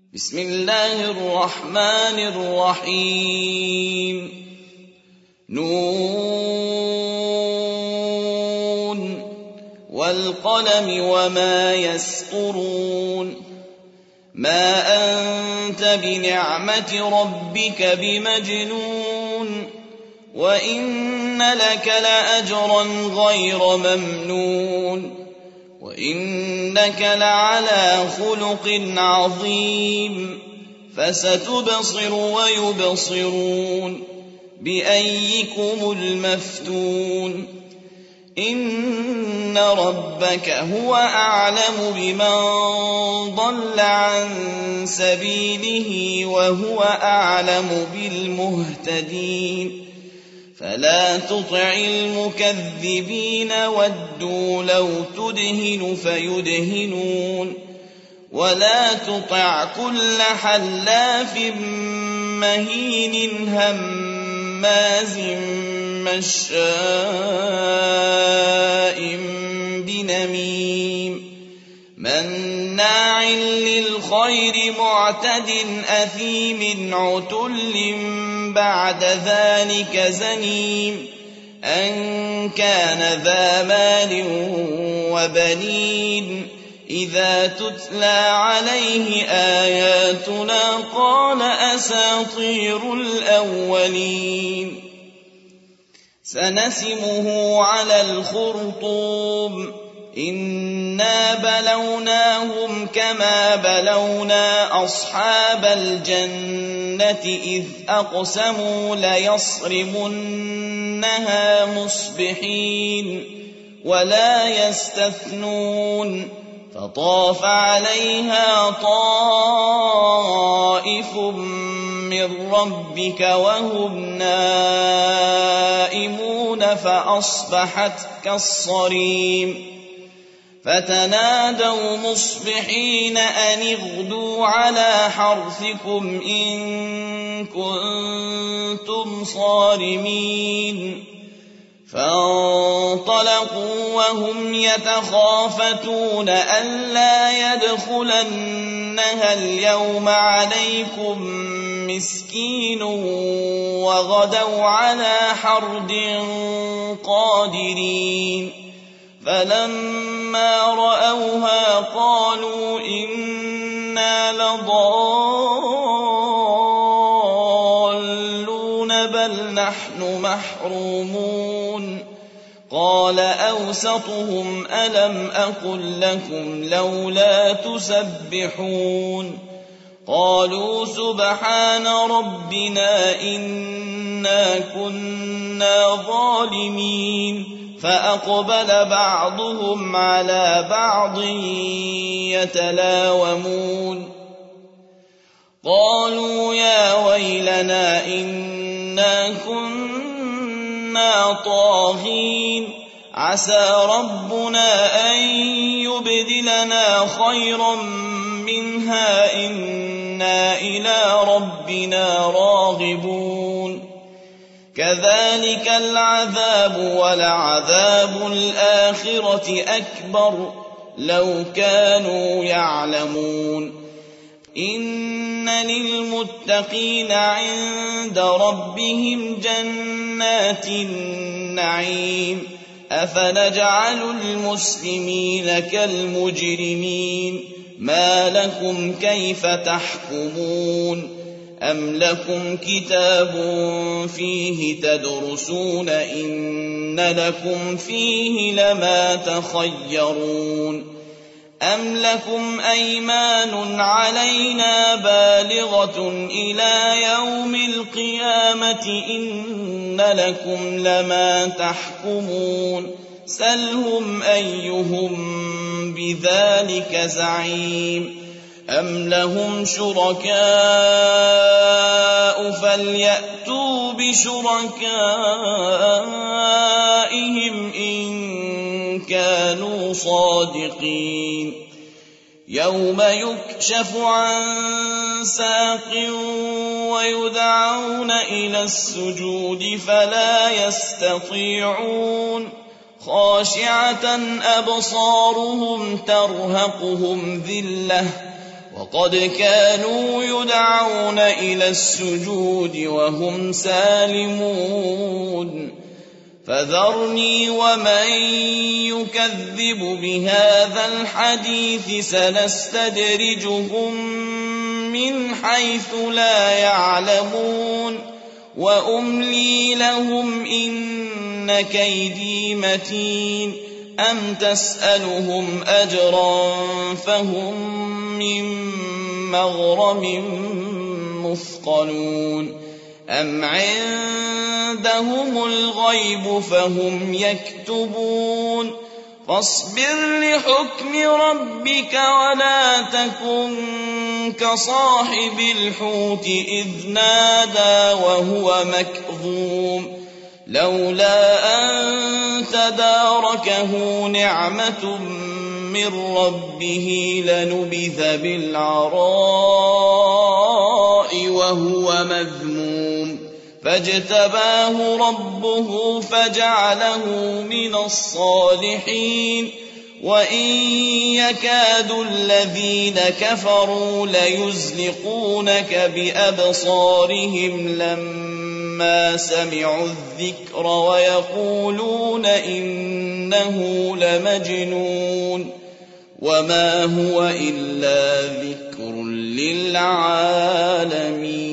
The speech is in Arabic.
بسم الله الرحمن الرحيم نون والقلم وما يسطرون ما أنت بنعمة ربك بمجنون وإن لك لأجرا غير ممنون وإنك لعلى خلق عظيم فستبصر ويبصرون بأيكم المفتون إن ربك هو أعلم بمن ضل عن سبيله وهو أعلم بالمهتدين فلا تطع المكذبين ودوا لو تدهن فيدهنون ولا تطع كل حلاف مهين هماز مشاء بنميم مناع للخير معتد أثيم عتل بعد ذلك زنيم أن كان ذا مال وبنين إذا تتلى عليه آياتنا قال أساطير الأولين سنسمه على الخرطوم إنا بلوناهم كما بلونا أصحاب الجنة إذ أقسموا ليصرمنها مصبحين ولا يستثنون فطاف عليها طائف من ربك وهم نائمون فأصبحت كالصريم فتنادوا مصبحين أن اغدوا على حرثكم إن كنتم صارمين فانطلقوا وهم يتخافتون ألا يدخلنها اليوم عليكم مسكين وغدوا على حرد قادرين فلما رأوها قالوا إنا لضالون بل نحن محرومون قال أوسطهم ألم أقل لكم لولا تسبحون قالوا سبحان ربنا إنا كنا ظالمين فأقبل بعضهم على بعض يتلاومون قالوا يا ويلنا إنا كنا طاغين عسى ربنا أن يبدلنا خيرا منها إنا إلى ربنا راغبون كذلك العذاب ولعذاب الآخرة أكبر لو كانوا يعلمون إن للمتقين عند ربهم جنات النعيم أفنجعل المسلمين كالمجرمين ما لكم كيف تحكمون أم لكم كتاب فيه تدرسون إن لكم فيه لما تخيرون أم لكم أيمان علينا بالغة إلى يوم القيامة إن لكم لما تحكمون سلهم أيهم بذلك زعيم أم لهم شركاء فليأتوا بشركائهم إن كانوا صادقين يوم يكشف عن ساق ويدعون إلى السجود فلا يستطيعون خاشعة أبصارهم ترهقهم ذلة وقد كانوا يدعون إلى السجود وهم سالمون فذرني ومن يكذب بهذا الحديث سنستدرجهم من حيث لا يعلمون وأملي لهم إن كيدي متين أم تسألهم أجرا فهم من مغرم مثقلون أم عندهم الغيب فهم يكتبون فاصبر لحكم ربك ولا تكن كصاحب الحوت إذ نادى وهو مكظوم لولا أن تداركه نعمة من ربه لنبذ بالعراء وهو مذموم فاجتباه ربه فجعله من الصالحين وإن يكاد الذين كفروا ليزلقونك بأبصارهم لما سمعوا الذكر ويقولون إنه لمجنون وما هو إلا ذكر للعالمين.